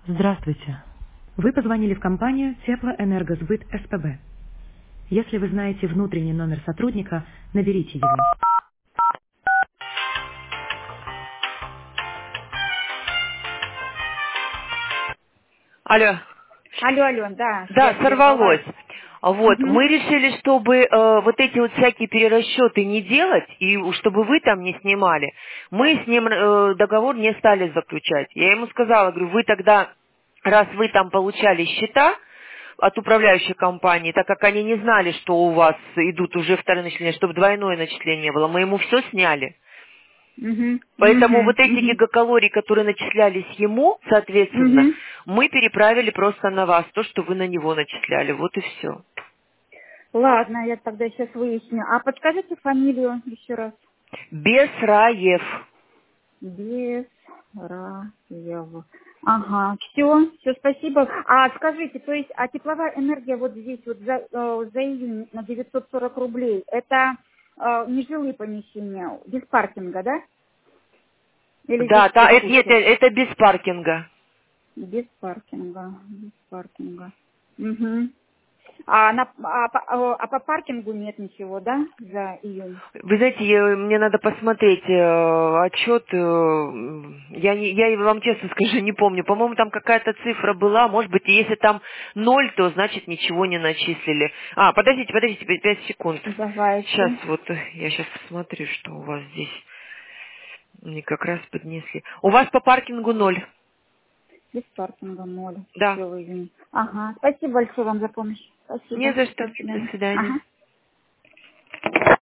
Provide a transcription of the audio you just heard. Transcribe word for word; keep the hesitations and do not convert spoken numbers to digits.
Здравствуйте. Вы позвонили в компанию Теплоэнергосбыт СПБ. Если вы знаете внутренний номер сотрудника, наберите его. Алло. Алло, алло, да, Да, связь прервалась. сорвалось. Вот, Угу, мы решили, чтобы э, вот эти вот всякие перерасчеты не делать, и у- чтобы вы там не снимали, мы с ним э, договор не стали заключать. Я ему сказала, говорю, вы тогда, раз вы там получали счета от управляющей компании, так как они не знали, что у вас идут уже вторые начисления, чтобы двойное начисление было, мы ему все сняли. угу, Поэтому вот угу, эти угу, гигакалории, которые начислялись ему, соответственно, угу. мы переправили просто на вас, то, что вы на него начисляли. Вот и все. Ладно, я тогда сейчас выясню. А подскажите фамилию еще раз. Бесраев. Без Раева. Ага, все, все, спасибо. А скажите, то есть, а тепловая энергия вот здесь вот за, э, за июнь на девятьсот сорок рублей, это э, нежилые помещения, без паркинга, да? Или здесь Да, все та- это, нет, вкупе? это без паркинга. Без паркинга, без паркинга. Угу. А, на, а, по, а а по паркингу нет ничего, да, за июнь? Вы знаете, я- мне надо посмотреть э, отчет. э, я, не, я вам честно скажу, не помню. По-моему, там какая-то цифра была. Может быть, если там ноль, то значит ничего не начислили. А, подождите, подождите, пять пять секунд. Сейчас Давайте. вот, э, я сейчас посмотрю, что у вас здесь. Мне как раз поднесли. У вас по паркингу ноль. Без паркинга ноль. Да. Все в июне. Ага. Спасибо большое вам за помощь. Не Спасибо. за что. До До свидания. свидания. Ага.